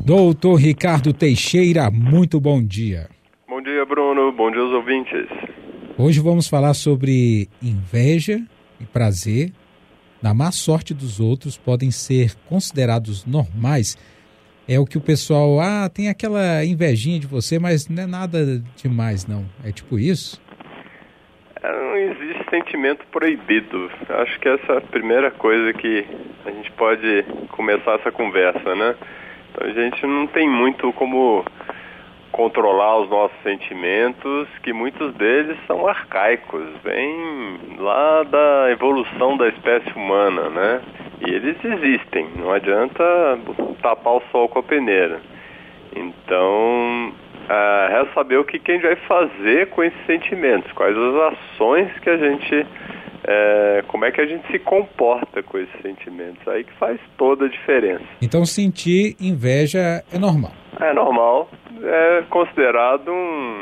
Doutor Ricardo Teixeira, muito bom dia. Bom dia, Bruno. Bom dia aos ouvintes. Hoje vamos falar sobre inveja e prazer. Na má sorte dos outros podem ser considerados normais. É o que o pessoal, tem aquela invejinha de você, mas não é nada demais, não. É tipo isso? Não existe sentimento proibido. Acho que essa é a primeira coisa que a gente pode começar essa conversa, né? Então a gente não tem muito como controlar os nossos sentimentos, que muitos deles são arcaicos, vêm lá da evolução da espécie humana, né? E eles existem, não adianta tapar o sol com a peneira. Então, é saber o que a gente vai fazer com esses sentimentos, quais as ações que a gente, como é que a gente se comporta com esses sentimentos, aí que faz toda a diferença. Então sentir inveja é normal? É normal, é considerado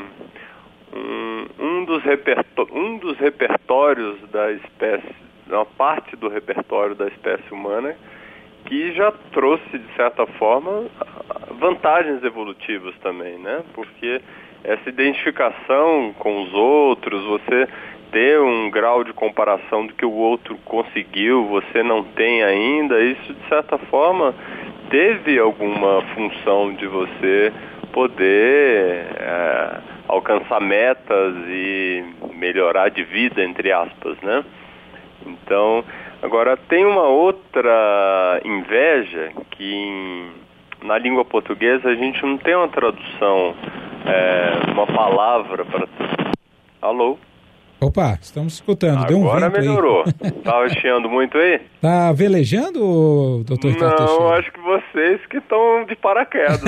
um dos repertórios da espécie, uma parte do repertório da espécie humana que já trouxe, de certa forma, vantagens evolutivas também, né? Porque essa identificação com os outros, você ter um grau de comparação do que o outro conseguiu, você não tem ainda, isso, de certa forma, teve alguma função de você poder alcançar metas e melhorar de vida, entre aspas, né? Então, agora tem uma outra inveja que na língua portuguesa a gente não tem uma tradução, uma palavra para... Alô? Opa, estamos escutando. Deu um vento. Agora melhorou. Tava chiando muito aí? Tá velejando, doutor Ricardo Teixeira? Não, acho que vocês que estão de paraquedas.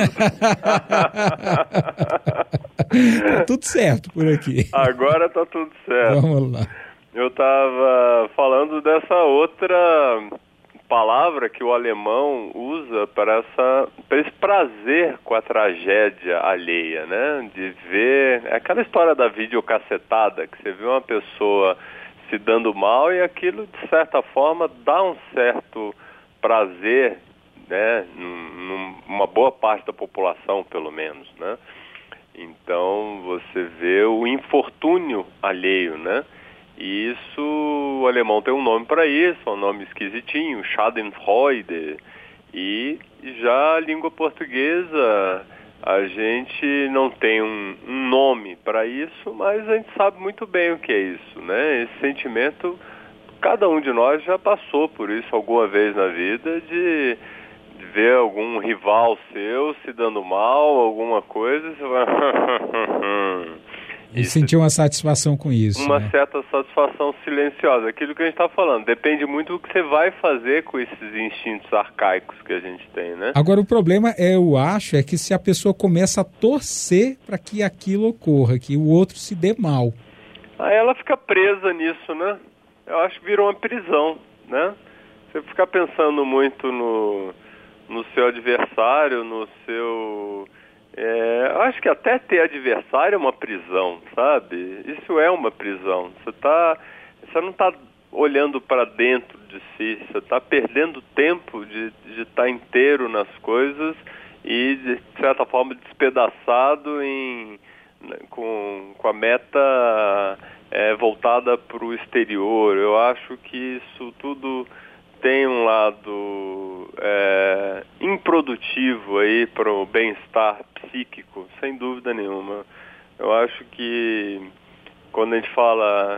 Tá tudo certo por aqui. Agora tá tudo certo. Vamos lá. Eu estava falando dessa outra palavra que o alemão usa para esse prazer com a tragédia alheia, né? De ver aquela história da videocassetada, que você vê uma pessoa se dando mal e aquilo, de certa forma, dá um certo prazer, né? Numa boa parte da população, pelo menos, né? Então, você vê o infortúnio alheio, né? E isso, o alemão tem um nome para isso, é um nome esquisitinho, Schadenfreude. E já a língua portuguesa, a gente não tem um nome para isso, mas a gente sabe muito bem o que é isso, né? Esse sentimento, cada um de nós já passou por isso alguma vez na vida, de ver algum rival seu se dando mal, alguma coisa, você vai... E sentir uma satisfação com isso. Uma né? certa satisfação silenciosa. Aquilo que a gente está falando. Depende muito do que você vai fazer com esses instintos arcaicos que a gente tem, né? Agora, o problema, eu acho, é que se a pessoa começa a torcer para que aquilo ocorra, que o outro se dê mal. Aí ela fica presa nisso, né? Eu acho que virou uma prisão, né? Você ficar pensando muito no seu adversário, no seu... acho que até ter adversário é uma prisão, sabe? Isso é uma prisão. Você não está olhando para dentro de si, você está perdendo tempo de estar inteiro nas coisas e, de certa forma, despedaçado com a meta voltada para o exterior. Eu acho que isso tudo tem um lado improdutivo aí para o bem-estar psíquico, sem dúvida nenhuma. Eu acho que quando a gente fala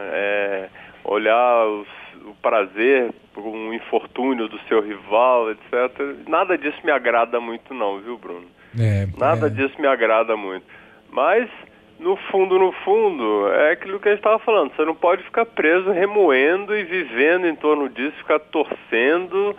olhar o prazer por um infortúnio do seu rival, etc., nada disso me agrada muito não, viu, Bruno? Nada disso me agrada muito. Mas, no fundo, é aquilo que a gente estava falando. Você não pode ficar preso, remoendo e vivendo em torno disso, ficar torcendo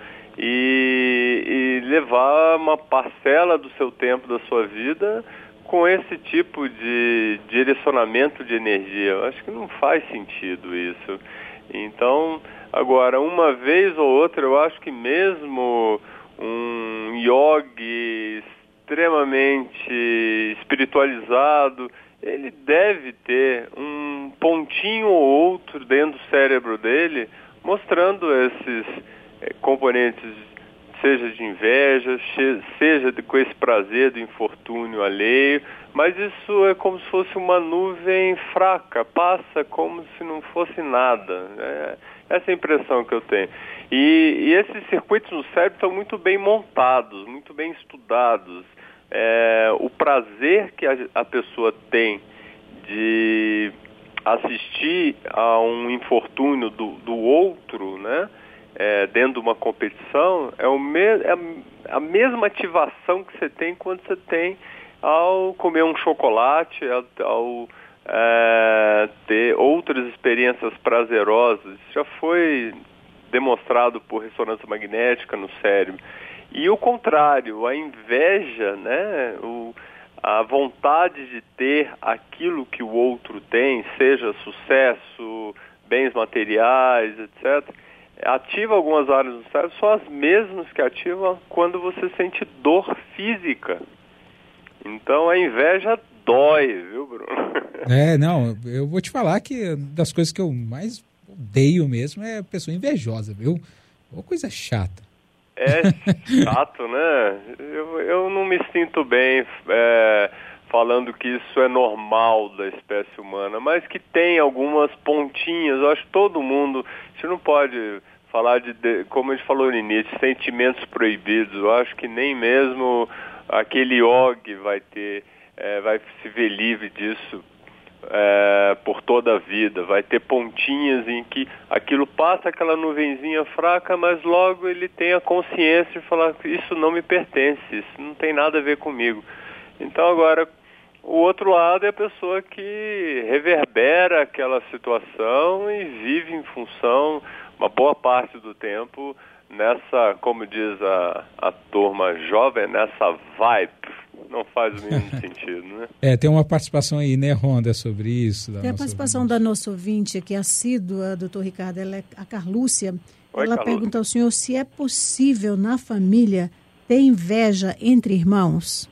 e levar uma parcela do seu tempo, da sua vida, com esse tipo de direcionamento de energia. Eu acho que não faz sentido isso. Então, agora, uma vez ou outra, eu acho que mesmo um yogi extremamente espiritualizado, ele deve ter um pontinho ou outro dentro do cérebro dele mostrando esses componentes seja de inveja, seja com esse prazer do infortúnio alheio, mas isso é como se fosse uma nuvem fraca, passa como se não fosse nada. Essa é a impressão que eu tenho. E esses circuitos no cérebro estão muito bem montados, muito bem estudados. O prazer que a pessoa tem de assistir a um infortúnio do outro, né, dentro de uma competição, é a mesma ativação que você tem quando você tem ao comer um chocolate, ao ter outras experiências prazerosas. Isso já foi demonstrado por ressonância magnética no cérebro. E o contrário, a inveja, né, a vontade de ter aquilo que o outro tem, seja sucesso, bens materiais, etc., ativa algumas áreas do cérebro, são as mesmas que ativam quando você sente dor física. Então a inveja dói, viu, Bruno? Não, eu vou te falar que das coisas que eu mais odeio mesmo é pessoa invejosa, viu? Uma coisa chata. É chato, né? Eu não me sinto bem falando que isso é normal da espécie humana, mas que tem algumas pontinhas. Eu acho que todo mundo, a gente não pode falar como a gente falou no início, sentimentos proibidos. Eu acho que nem mesmo aquele Og vai se ver livre disso por toda a vida. Vai ter pontinhas em que aquilo passa aquela nuvenzinha fraca, mas logo ele tem a consciência de falar que isso não me pertence, isso não tem nada a ver comigo. Então agora, o outro lado é a pessoa que reverbera aquela situação e vive em função, uma boa parte do tempo, nessa, como diz a turma jovem, nessa vibe. Não faz o mínimo sentido, né? Tem uma participação aí, né, Ronda, sobre isso. Tem a participação da nossa ouvinte aqui, assídua, doutor Ricardo, ela é a Carlúcia. Oi, ela Carlúcia. Pergunta ao senhor se é possível na família ter inveja entre irmãos.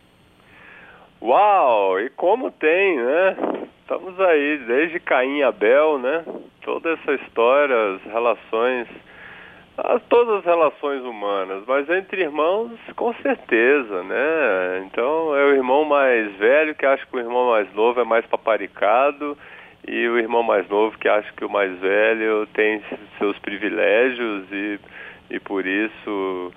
Uau! E como tem, né? Estamos aí, desde Caim e Abel, né? Toda essa história, as relações, todas as relações humanas, mas entre irmãos, com certeza, né? Então, é o irmão mais velho que acha que o irmão mais novo é mais paparicado e o irmão mais novo que acha que o mais velho tem seus privilégios e por isso...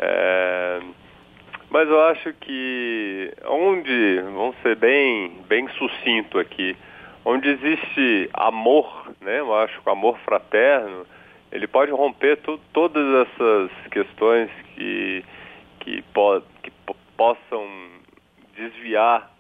Mas eu acho que vamos ser bem sucinto aqui, onde existe amor, né? Eu acho que o amor fraterno, ele pode romper todas essas questões que possam desviar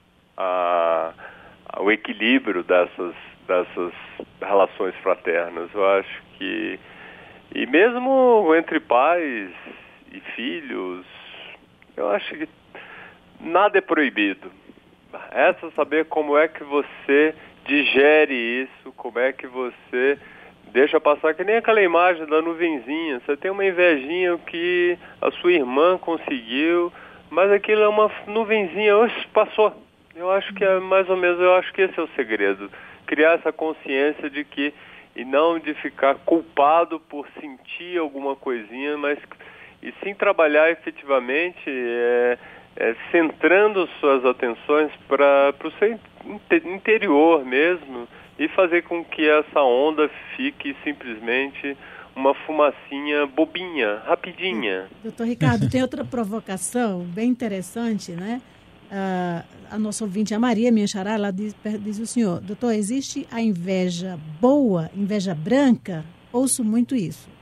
o equilíbrio dessas relações fraternas. Eu acho que, e mesmo entre pais e filhos, eu acho que nada é proibido. Resta saber como é que você digere isso, como é que você deixa passar, que nem aquela imagem da nuvenzinha. Você tem uma invejinha que a sua irmã conseguiu, mas aquilo é uma nuvenzinha, passou. Eu acho que é mais ou menos, eu acho que esse é o segredo. Criar essa consciência de que, e não de ficar culpado por sentir alguma coisinha, mas e sim trabalhar efetivamente, centrando suas atenções para o seu interior mesmo e fazer com que essa onda fique simplesmente uma fumacinha bobinha, rapidinha. Doutor Ricardo, tem outra provocação bem interessante, né? A nossa ouvinte, a Maria, minha xará, ela diz o senhor, doutor, existe a inveja boa, inveja branca? Ouço muito isso.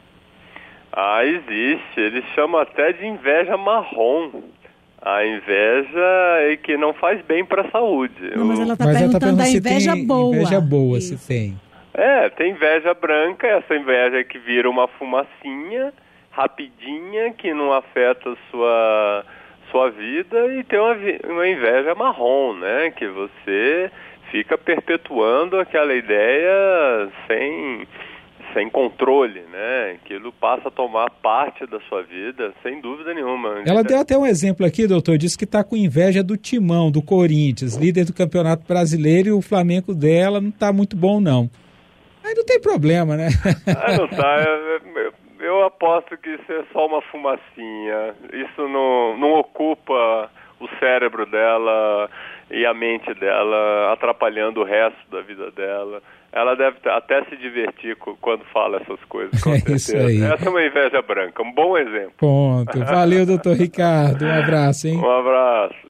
Existe. Eles chamam até de inveja marrom. A inveja é que não faz bem para a saúde. Não, mas ela está perguntando da inveja boa. Inveja boa, se tem. Tem inveja branca, essa inveja que vira uma fumacinha, rapidinha, que não afeta a sua vida, e tem uma inveja marrom, né? Que você fica perpetuando aquela ideia sem controle, né? Aquilo passa a tomar parte da sua vida, sem dúvida nenhuma. Ela deu até um exemplo aqui, doutor, disse que está com inveja do Timão, do Corinthians, líder do Campeonato Brasileiro, e o Flamengo dela não está muito bom, não. Aí não tem problema, né? Não tá. Eu aposto que isso é só uma fumacinha. Isso não ocupa o cérebro dela e a mente dela, atrapalhando o resto da vida dela. Ela deve até se divertir quando fala essas coisas, com certeza. Isso aí. Essa é uma inveja branca, um bom exemplo. Ponto. Valeu, doutor Ricardo. Um abraço, hein? Um abraço.